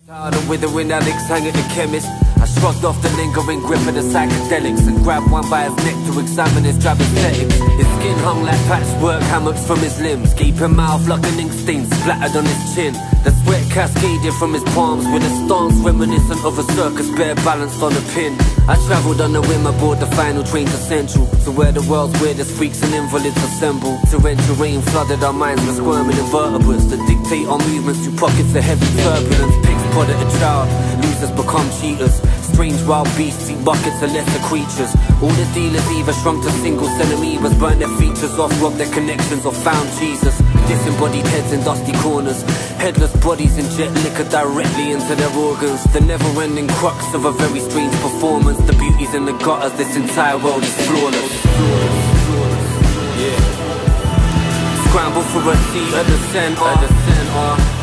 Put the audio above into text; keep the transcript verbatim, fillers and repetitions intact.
Tired of withering Alex hang at the chemist. I shrugged off the lingering grip of the psychedelics and grabbed one by his neck to examine his drab aesthetics. His skin hung like patchwork hammocks from his limbs, gaping mouth like an ink stain splattered on his chin. The sweat cascaded from his palms with a stance reminiscent of a circus bear balanced on a pin. I travelled on a whim aboard the final train to Central, to where the world's weirdest freaks and invalids assemble. Torrential rain flooded our minds with squirming invertebrates that dictate our movements through pockets of heavy turbulence. Pigs pod at a child, losers become cheaters. Strange wild beasts eat buckets of lesser creatures. All the dealers either shrunk to single centimeters, burned their features off, robbed their connections, or found Jesus. Disembodied heads in dusty corners, headless bodies inject liquor directly into their organs. The never-ending crux of a very strange performance. The beauty's in the gutters, this entire world is flawless. Yeah. Scramble for a seat at the center. At the center.